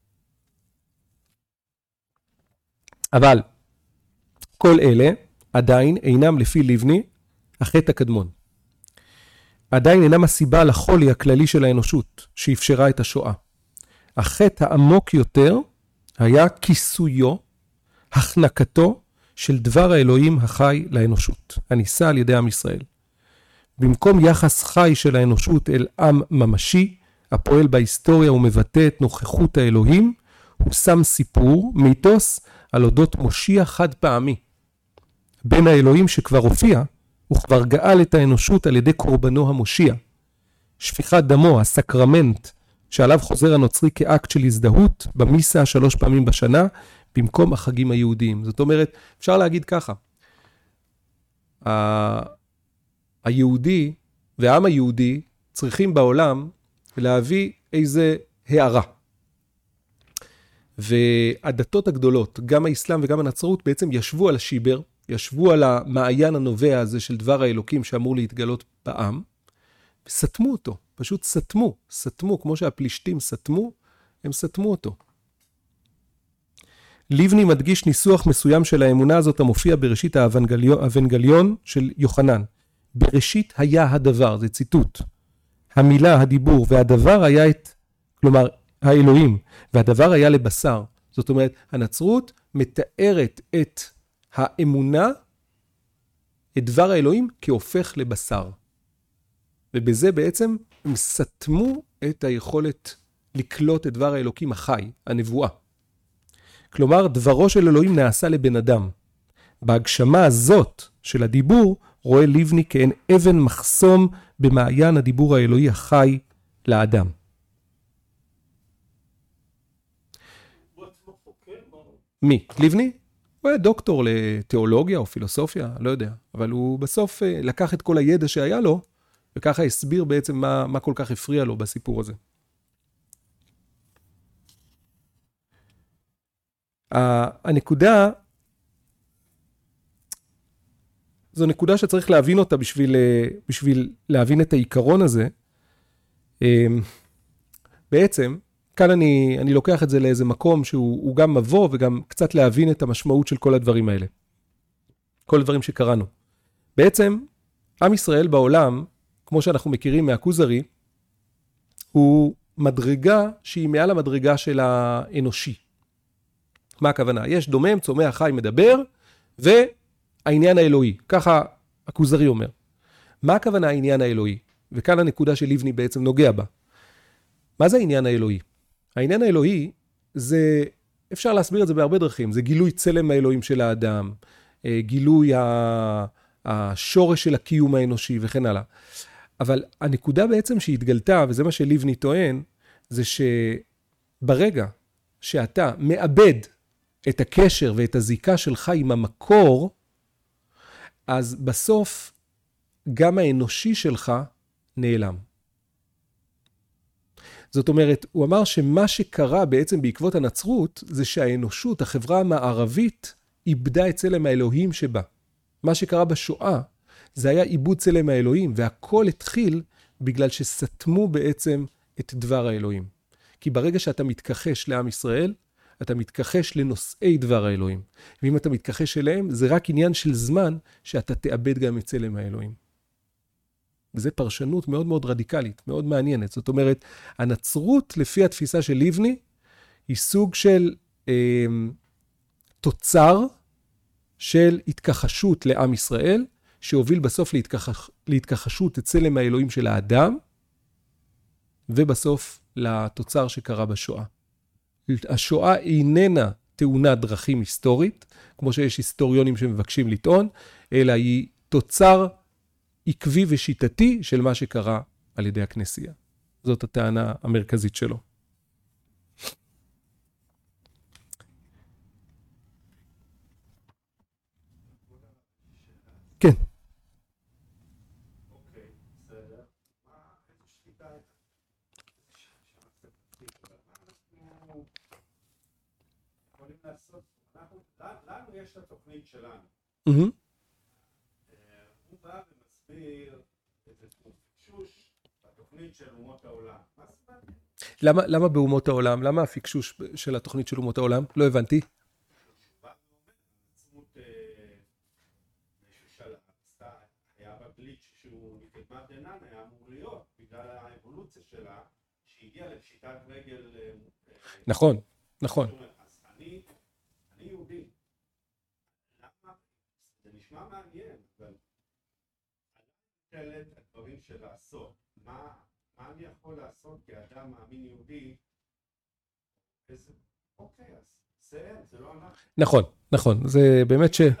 אבל כל אלה עדיין אינם לפי לבני החטא הקדמון. עדיין אינם הסיבה לחולי הכללי של האנושות שאפשרה את השואה. החטא העמוק יותר היה כיסויו, החנקתו של דבר האלוהים החי לאנושות, הניסה על ידי עם ישראל. במקום יחס חי של האנושות אל עם ממשי, הפועל בהיסטוריה ומבטא את נוכחות האלוהים, הוא שם סיפור, מיתוס, על אודות מושיע חד פעמי. בין האלוהים שכבר הופיע, הוא כבר גאל את האנושות על ידי קורבנו המושיע. שפיכת דמו, הסקרמנט, שעליו חוזר הנוצרי כאקט של הזדהות, במיסה שלוש פעמים בשנה, במקום החגים היהודיים. זאת אומרת, אפשר להגיד ככה, ה- היהודי והעם היהודי צריכים בעולם להביא איזה הערה. והדתות הגדולות, גם האסלאם וגם הנצרות, בעצם ישבו על השיבר, ישבו על המעיין הנובע הזה של דבר האלוקים שאמור להתגלות בעם, וסתמו אותו, פשוט סתמו, סתמו, כמו שהפלישתים סתמו, הם סתמו אותו. לבני מדגיש ניסוח מסוים של האמונה הזאת המופיע בראשית האבנגליון של יוחנן. בראשית היה הדבר, זה ציטוט. המילה, הדיבור והדבר היה את, כלומר, האלוהים, והדבר היה לבשר. זאת אומרת, הנצרות מתארת את האמונה, את דבר האלוהים, כהופך לבשר. ובזה בעצם הם סתמו את היכולת לקלוט את דבר האלוקים החי, הנבואה. כלומר, דברו של אלוהים נעשה לבן אדם. בהגשמה הזאת של הדיבור, רואה לבני כאין אבן מחסום במעיין הדיבור האלוהי החי לאדם. מי? לבני? הוא היה דוקטור לתיאולוגיה או פילוסופיה, לא יודע. אבל הוא בסוף לקח את כל הידע שהיה לו, וככה הסביר בעצם מה, מה כל כך הפריע לו בסיפור הזה. הנקודה, זו נקודה שצריך להבין אותה בשביל, בשביל להבין את העיקרון הזה. בעצם, כאן אני, אני לוקח את זה לאיזה מקום שהוא גם מבוא וגם קצת להבין את המשמעות של כל הדברים האלה. כל הדברים שקראנו. בעצם, עם ישראל בעולם, כמו שאנחנו מכירים מהכוזרי, הוא מדרגה שהיא מעל המדרגה של האנושי. מה הכוונה? יש דומם, צומח, חי, מדבר, והעניין האלוהי. ככה הכוזרי אומר. מה הכוונה העניין האלוהי? וכאן הנקודה של ליבני בעצם נוגע בה. מה זה העניין האלוהי? העניין האלוהי זה, אפשר להסביר את זה בהרבה דרכים, זה גילוי צלם האלוהים של האדם, גילוי השורש של הקיום האנושי וכן הלאה. אבל הנקודה בעצם שהתגלתה, וזה מה שליבני טוען, זה שברגע שאתה מאבד את הקשר ואת הזיקה שלך עם המקור, אז בסוף גם האנושי שלך נעלם. זאת אומרת, הוא אמר שמה שקרה בעצם בעקבות הנצרות, זה שהאנושות, החברה המערבית, איבדה את צלם האלוהים שבה. מה שקרה בשואה, זה היה איבוד צלם האלוהים, והכל התחיל בגלל שסתמו בעצם את דבר האלוהים. כי ברגע שאתה מתכחש לעם ישראל, אתה מתכחש לנושאי דבר האלוהים. ואם אתה מתכחש אליהם, זה רק עניין של זמן שאתה תאבד גם את צלם האלוהים. וזו פרשנות מאוד מאוד רדיקלית, מאוד מעניינת. זאת אומרת, הנצרות, לפי התפיסה של ליבני, היא סוג של אה, תוצר של התכחשות לעם ישראל, שהוביל בסוף להתכחש, להתכחשות את צלם האלוהים של האדם, ובסוף לתוצר שקרה בשואה. השואה איננה תאונת דרכים היסטורית, כמו שיש היסטוריונים שמבקשים לטעון, אלא היא תוצר עקבי ושיטתי של מה שקרה על ידי הכנסייה. זאת הטענה המרכזית שלו. כן. אוקיי, בסדר. מה, איזו שליטה הייתה? אנחנו יכולים לעשות, לנו יש את התוכנית שלנו. הוא בא ומסביר איזה פיקשוש בתוכנית של אומות העולם. מה זה? למה, למה באומות העולם? למה הפיקשוש של התוכנית של אומות העולם? לא הבנתי. מקדמת דנן היה אמור להיות, בגלל האבולוציה שלה, שהגיעה לפשיטת רגל... נכון, נכון. אז אני, אני יהודי. למה? זה נשמע מעניין, אבל... אני מתקלת את הדברים של לעשות. מה, מה אני יכול לעשות כאדם מאמין יהודי? איזה... אוקיי, אז זה, זה לא אנחנו. נכון, נכון. זה באמת ש...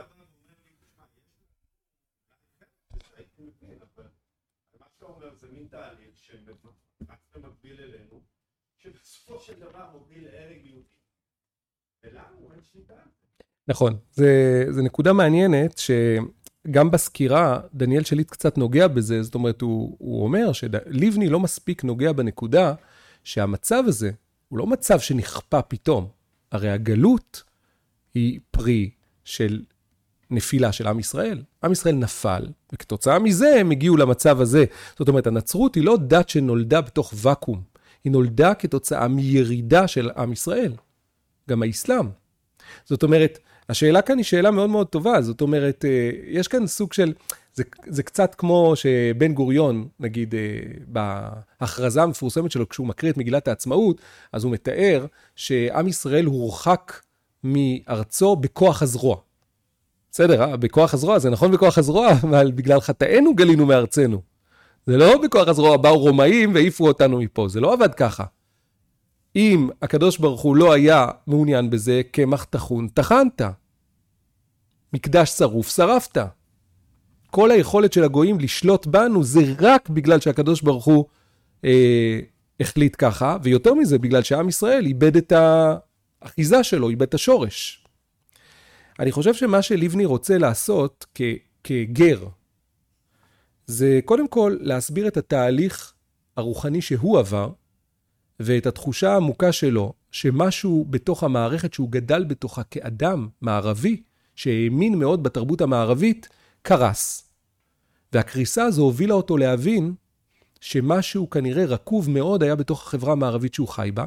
זה מין תהליך שמקביל אלינו, שבסופו של דבר מוביל להרג יהודי. ולנו אין שליטה. נכון, זה, זה נקודה מעניינת שגם בסקירה, דניאל שליט קצת נוגע בזה, זאת אומרת, הוא, הוא אומר שליבני לא מספיק נוגע בנקודה שהמצב הזה הוא לא מצב שנכפה פתאום. הרי הגלות היא פרי של נפילה של עם ישראל. עם ישראל נפל, וכתוצאה מזה הם הגיעו למצב הזה. זאת אומרת, הנצרות היא לא דת שנולדה בתוך וקום, היא נולדה כתוצאה מירידה של עם ישראל. גם האסלאם. זאת אומרת, השאלה כאן היא שאלה מאוד מאוד טובה, זאת אומרת, יש כאן סוג של, זה, זה קצת כמו שבן גוריון, נגיד, בהכרזה המפורסמת שלו, כשהוא מקריא את מגילת העצמאות, אז הוא מתאר שעם ישראל הורחק מארצו בכוח הזרוע. בסדר, בכוח הזרוע, זה נכון בכוח הזרוע, אבל בגלל חטאינו גלינו מארצנו. זה לא בכוח הזרוע, באו רומאים והעיפו אותנו מפה, זה לא עבד ככה. אם הקדוש ברוך הוא לא היה מעוניין בזה, קמח טחון טחנת. מקדש שרוף שרפת. כל היכולת של הגויים לשלוט בנו, זה רק בגלל שהקדוש ברוך הוא אה, החליט ככה, ויותר מזה, בגלל שעם ישראל איבד את האחיזה שלו, איבד את השורש. אני חושב שמה שליבני רוצה לעשות כ, כגר, זה קודם כל להסביר את התהליך הרוחני שהוא עבר, ואת התחושה העמוקה שלו, שמשהו בתוך המערכת שהוא גדל בתוכה כאדם מערבי, שהאמין מאוד בתרבות המערבית, קרס. והקריסה הזו הובילה אותו להבין שמשהו כנראה רקוב מאוד היה בתוך החברה המערבית שהוא חי בה,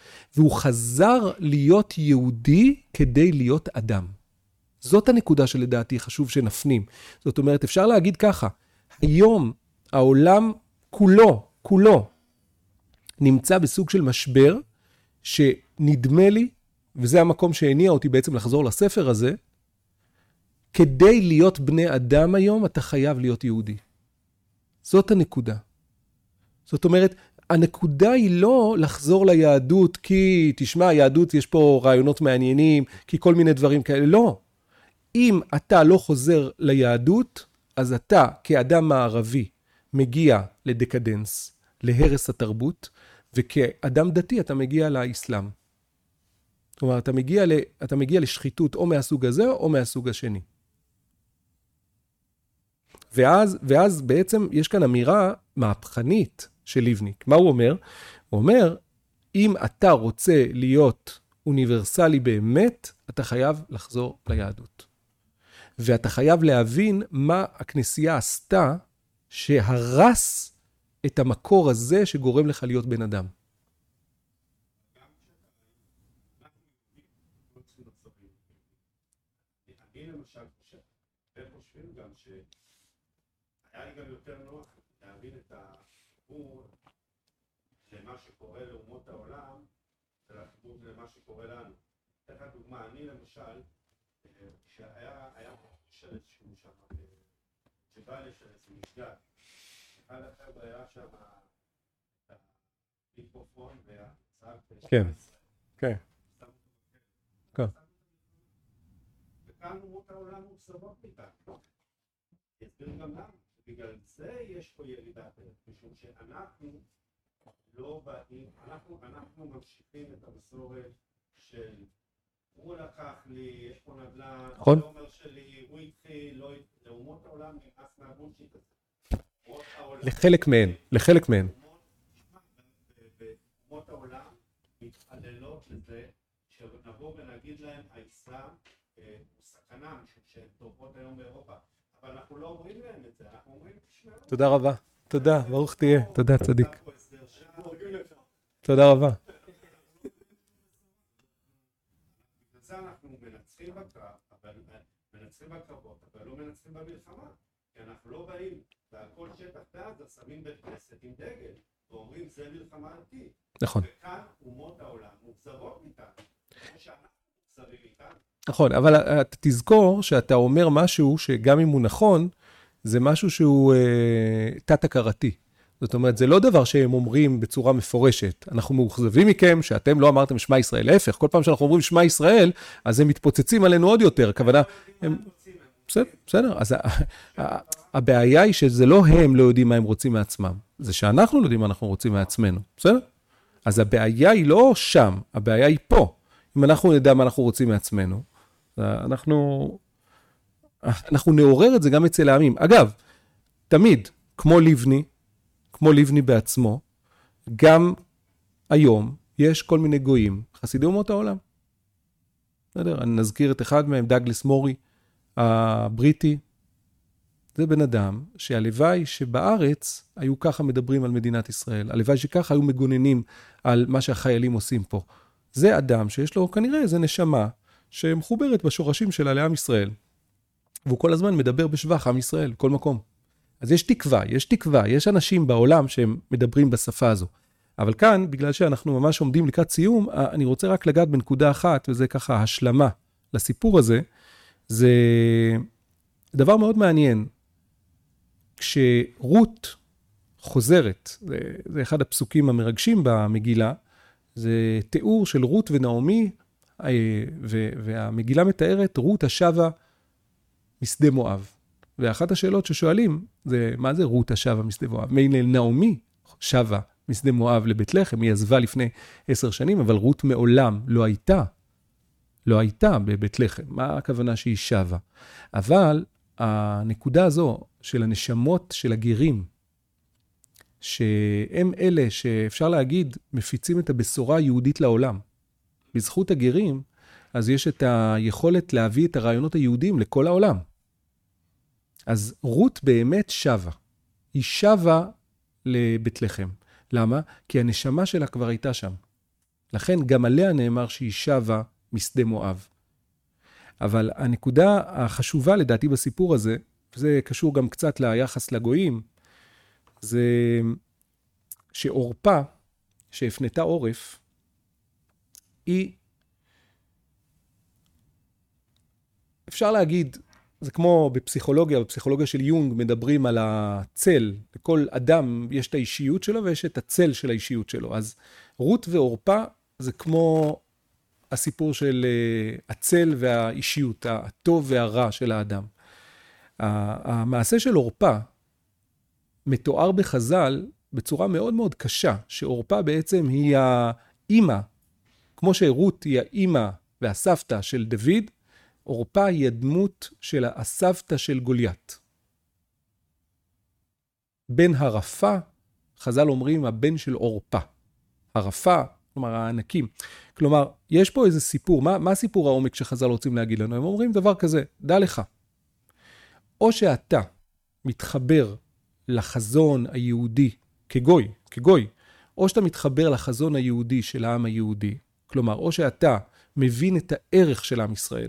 והוא חזר להיות יהודי כדי להיות אדם. זאת הנקודה שלדעתי חשוב שנפנים. זאת אומרת, אפשר להגיד ככה, היום העולם כולו, כולו, נמצא בסוג של משבר, שנדמה לי, וזה המקום שהניע אותי בעצם לחזור לספר הזה, כדי להיות בני אדם היום, אתה חייב להיות יהודי. זאת הנקודה. זאת אומרת, הנקודה היא לא לחזור ליהדות, כי תשמע, יהדות יש פה רעיונות מעניינים, כי כל מיני דברים כאלה, לא. אם אתה לא חוזר ליהדות, אז אתה כאדם מערבי מגיע לדקדנס, להרס התרבות, וכאדם דתי אתה מגיע לאסלאם. זאת אומרת, אתה מגיע, ל, אתה מגיע לשחיתות או מהסוג הזה או מהסוג השני. ואז, ואז בעצם יש כאן אמירה מהפכנית של ליבניק. מה הוא אומר? הוא אומר, אם אתה רוצה להיות אוניברסלי באמת, אתה חייב לחזור ליהדות. ואתה חייב להבין מה הכנסייה עשתה שהרס את המקור הזה שגורם לך להיות בן אדם. אני למשל חושב, וחושבים גם שהיה לי גם יותר נוח להבין את החיבור למה שקורה לאומות העולם ולחיבור למה שקורה לנו. דרך הדוגמה, אני למשל, שהיה שלט שהוא שם, שבא לשלט, זה משגע. אחד החבר'ה היה שם המיקרופון והצג. כן, כן. כן. וכאן אומות העולם מוצבות מכאן. יסביר גם למה. בגלל זה יש פה ירידה, משום שאנחנו לא באים, אנחנו, אנחנו ממשיכים את המסורת של הוא לקח לי, יש פה נדל"ן, נכון. הוא אומר שלי, הוא התחיל, לא התחיל, לאומות העולם נמאס מהבולשיט הזה. לחלק מהן, לחלק מהן. אומות העולם מתחללות לזה שנבוא ונגיד להם האסלאם הוא סכנה משום שהן טובות היום באירופה, אבל אנחנו לא אומרים להם את זה, אנחנו אומרים תשמעו. תודה רבה, תודה, ברוך תהיה, תודה צדיק. תודה רבה. בזה אנחנו מנצחים בקרב, אבל מנצחים בקרבות, אבל לא מנצחים במלחמה, כי אנחנו לא באים והכל שטח בעזה, שמים בית כנסת עם דגל, ואומרים זה מלחמה עתיד. נכון. וכאן אומות העולם מוגזרות איתנו, כמו שאנחנו מוגזרים איתנו. נכון, אבל אתה תזכור שאתה אומר משהו שגם אם הוא נכון, זה משהו שהוא אה, תת-הכרתי. זאת אומרת, זה לא דבר שהם אומרים בצורה מפורשת. אנחנו מאוכזבים מכם שאתם לא אמרתם שמע ישראל. להפך, כל פעם שאנחנו אומרים שמע ישראל, אז הם מתפוצצים עלינו עוד יותר. הכוונה, הם... בסדר, בסדר. אז הבעיה היא שזה לא הם לא יודעים מה הם רוצים מעצמם. זה שאנחנו לא יודעים מה אנחנו רוצים מעצמנו. בסדר? אז הבעיה היא לא שם, הבעיה היא פה. אם אנחנו נדע מה אנחנו רוצים מעצמנו, אנחנו, אנחנו נעורר את זה גם אצל העמים. אגב, תמיד, כמו ליבני, כמו ליבני בעצמו, גם היום יש כל מיני גויים, חסידי אומות העולם. בסדר? אני נזכיר את אחד מהם, דאגלס מורי, הבריטי. זה בן אדם שהלוואי שבארץ היו ככה מדברים על מדינת ישראל. הלוואי שככה היו מגוננים על מה שהחיילים עושים פה. זה אדם שיש לו כנראה איזה נשמה שמחוברת בשורשים שלה לעם ישראל. והוא כל הזמן מדבר בשבח עם ישראל, כל מקום. אז יש תקווה, יש תקווה, יש אנשים בעולם שהם מדברים בשפה הזו. אבל כאן, בגלל שאנחנו ממש עומדים לקראת סיום, אני רוצה רק לגעת בנקודה אחת, וזה ככה השלמה לסיפור הזה, זה דבר מאוד מעניין. כשרות חוזרת, זה, זה אחד הפסוקים המרגשים במגילה, זה תיאור של רות ונעמי, והמגילה מתארת רות השבה משדה מואב. ואחת השאלות ששואלים, זה מה זה רות השבה משדה מואב? מילא נעמי שבה משדה מואב לבית לחם, היא עזבה לפני עשר שנים, אבל רות מעולם לא הייתה, לא הייתה בבית לחם. מה הכוונה שהיא שבה? אבל הנקודה הזו של הנשמות של הגרים, שהם אלה שאפשר להגיד מפיצים את הבשורה היהודית לעולם. בזכות הגרים, אז יש את היכולת להביא את הרעיונות היהודיים לכל העולם. אז רות באמת שבה. היא שבה לבית לחם. למה? כי הנשמה שלה כבר הייתה שם. לכן גם עליה נאמר שהיא שבה משדה מואב. אבל הנקודה החשובה לדעתי בסיפור הזה, וזה קשור גם קצת ליחס לגויים, זה שאורפה, שהפנתה עורף, היא, אפשר להגיד, זה כמו בפסיכולוגיה, בפסיכולוגיה של יונג מדברים על הצל. לכל אדם יש את האישיות שלו ויש את הצל של האישיות שלו. אז רות ואורפה זה כמו הסיפור של הצל והאישיות, הטוב והרע של האדם. המעשה של אורפה מתואר בחז"ל בצורה מאוד מאוד קשה, שאורפה בעצם היא האימא, כמו שרות היא האימא והסבתא של דוד, אורפה היא הדמות של הסבתא של גוליית. בן הרפה, חז"ל אומרים הבן של אורפה. הרפה, כלומר הענקים. כלומר, יש פה איזה סיפור, מה, מה סיפור העומק שחז"ל רוצים להגיד לנו? הם אומרים דבר כזה, דע לך. או שאתה מתחבר לחזון היהודי כגוי, כגוי, או שאתה מתחבר לחזון היהודי של העם היהודי, כלומר, או שאתה מבין את הערך של עם ישראל,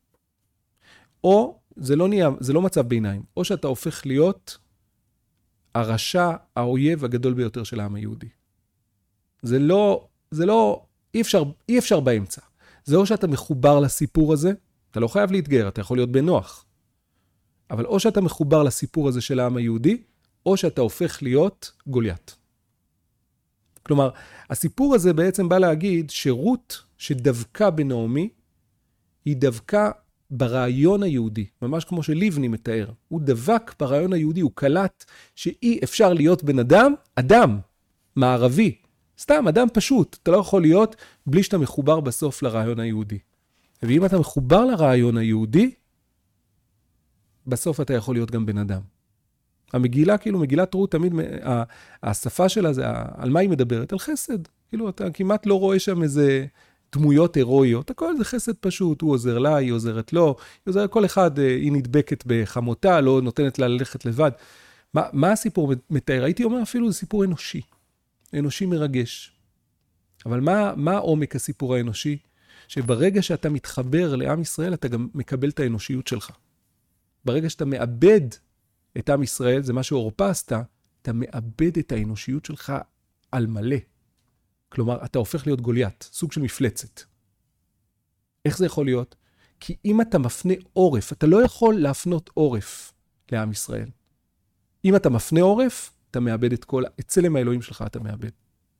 או זה לא נהיה, זה לא מצב ביניים, או שאתה הופך להיות הרשע, האויב הגדול ביותר של העם היהודי. זה לא, זה לא, אי אפשר, אי אפשר באמצע. זה או שאתה מחובר לסיפור הזה, אתה לא חייב להתגר, אתה יכול להיות בנוח. אבל או שאתה מחובר לסיפור הזה של העם היהודי, או שאתה הופך להיות גוליית. כלומר, הסיפור הזה בעצם בא להגיד שרות שדווקא בנעמי, היא דווקא ברעיון היהודי, ממש כמו שליבני מתאר. הוא דבק ברעיון היהודי, הוא קלט שאי אפשר להיות בן אדם, אדם, מערבי. סתם, אדם פשוט. אתה לא יכול להיות בלי שאתה מחובר בסוף לרעיון היהודי. ואם אתה מחובר לרעיון היהודי, בסוף אתה יכול להיות גם בן אדם. המגילה, כאילו, מגילת רות, תמיד, השפה שלה זה, על מה היא מדברת? על חסד. כאילו, אתה כמעט לא רואה שם איזה דמויות הירואיות. הכל זה חסד פשוט, הוא עוזר לה, היא עוזרת לו, היא עוזרת כל אחד, היא נדבקת בחמותה, לא נותנת לה ללכת לבד. מה, מה הסיפור מתאר? הייתי אומר אפילו, זה סיפור אנושי. אנושי מרגש. אבל מה, מה עומק הסיפור האנושי? שברגע שאתה מתחבר לעם ישראל, אתה גם מקבל את האנושיות שלך. ברגע שאתה מאבד את עם ישראל, זה מה שאורפה עשתה, אתה מאבד את האנושיות שלך על מלא. כלומר, אתה הופך להיות גוליית, סוג של מפלצת. איך זה יכול להיות? כי אם אתה מפנה עורף, אתה לא יכול להפנות עורף לעם ישראל. אם אתה מפנה עורף, אתה מאבד את כל, את צלם האלוהים שלך אתה מאבד.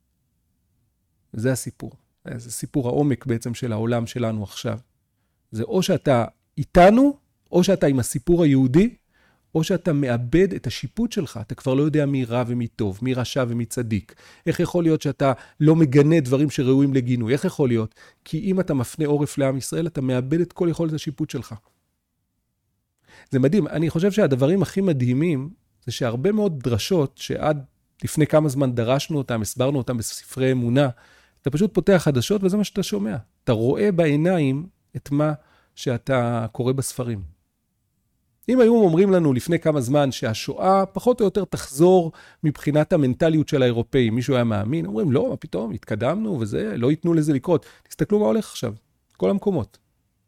זה הסיפור. זה סיפור העומק בעצם של העולם שלנו עכשיו. זה או שאתה איתנו, או שאתה עם הסיפור היהודי, או שאתה מאבד את השיפוט שלך. אתה כבר לא יודע מי רע ומי טוב, מי רשע ומי צדיק. איך יכול להיות שאתה לא מגנה דברים שראויים לגינוי? איך יכול להיות? כי אם אתה מפנה עורף לעם ישראל, אתה מאבד את כל יכולת השיפוט שלך. זה מדהים. אני חושב שהדברים הכי מדהימים, זה שהרבה מאוד דרשות, שעד לפני כמה זמן דרשנו אותם, הסברנו אותם בספרי אמונה, אתה פשוט פותח חדשות וזה מה שאתה שומע. אתה רואה בעיניים את מה שאתה קורא בספרים. אם היו אומרים לנו לפני כמה זמן שהשואה פחות או יותר תחזור מבחינת המנטליות של האירופאים, מישהו היה מאמין, אומרים לא, מה פתאום, התקדמנו וזה, לא ייתנו לזה לקרות. תסתכלו מה הולך עכשיו, כל המקומות.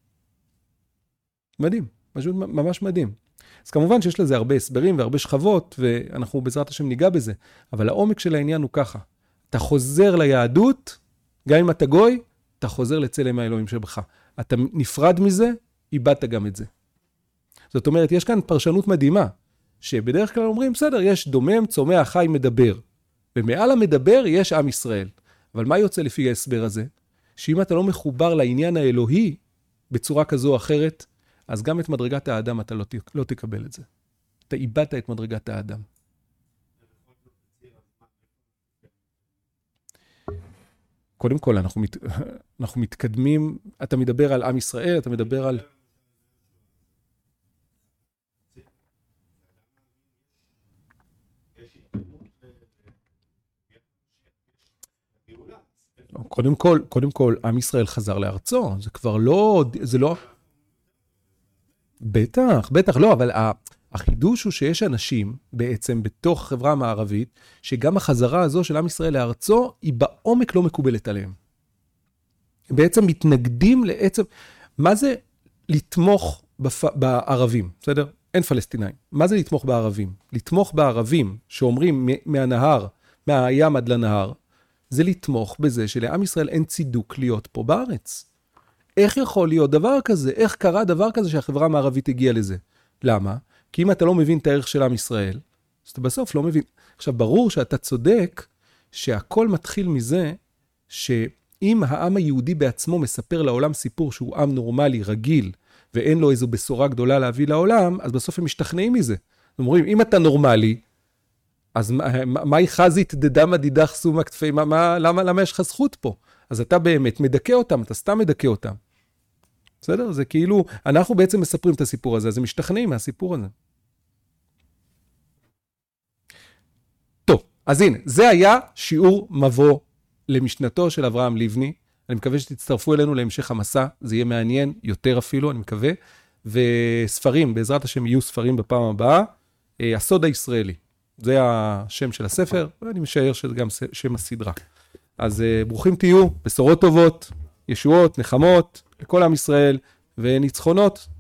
מדהים, פשוט ממש מדהים. אז כמובן שיש לזה הרבה הסברים והרבה שכבות, ואנחנו בעזרת השם ניגע בזה, אבל העומק של העניין הוא ככה. אתה חוזר ליהדות, גם אם אתה גוי, אתה חוזר לצלם האלוהים שבך. אתה נפרד מזה, איבדת גם את זה. זאת אומרת, יש כאן פרשנות מדהימה, שבדרך כלל אומרים, בסדר, יש דומם, צומח, חי, מדבר. ומעל המדבר יש עם ישראל. אבל מה יוצא לפי ההסבר הזה? שאם אתה לא מחובר לעניין האלוהי, בצורה כזו או אחרת, אז גם את מדרגת האדם אתה לא, לא תקבל את זה. אתה איבדת את מדרגת האדם. קודם כל, אנחנו, מת... אנחנו מתקדמים, אתה מדבר על עם ישראל, אתה מדבר על... קודם כל, קודם כל, עם ישראל חזר לארצו, זה כבר לא, זה לא... בטח, בטח, לא, אבל החידוש הוא שיש אנשים בעצם בתוך החברה המערבית, שגם החזרה הזו של עם ישראל לארצו, היא בעומק לא מקובלת עליהם. הם בעצם מתנגדים לעצם, מה זה לתמוך בפ... בערבים, בסדר? אין פלסטינאים. מה זה לתמוך בערבים? לתמוך בערבים שאומרים מהנהר, מהים עד לנהר, זה לתמוך בזה שלעם ישראל אין צידוק להיות פה בארץ. איך יכול להיות דבר כזה? איך קרה דבר כזה שהחברה המערבית הגיעה לזה? למה? כי אם אתה לא מבין את הערך של עם ישראל, אז אתה בסוף לא מבין. עכשיו, ברור שאתה צודק שהכל מתחיל מזה שאם העם היהודי בעצמו מספר לעולם סיפור שהוא עם נורמלי, רגיל, ואין לו איזו בשורה גדולה להביא לעולם, אז בסוף הם משתכנעים מזה. הם אומרים, אם אתה נורמלי, אז מהי חזית דדמה דידך סומה כתפי, מה, מה, למה, למה יש לך זכות פה? אז אתה באמת מדכא אותם, אתה סתם מדכא אותם. בסדר? זה כאילו, אנחנו בעצם מספרים את הסיפור הזה, אז הם משתכנעים מהסיפור הזה. טוב, אז הנה, זה היה שיעור מבוא למשנתו של אברהם לבני. אני מקווה שתצטרפו אלינו להמשך המסע, זה יהיה מעניין יותר אפילו, אני מקווה. וספרים, בעזרת השם יהיו ספרים בפעם הבאה, הסוד הישראלי. זה השם של הספר, ואני משער שזה גם שם הסדרה. אז ברוכים תהיו, בשורות טובות, ישועות, נחמות, לכל עם ישראל, וניצחונות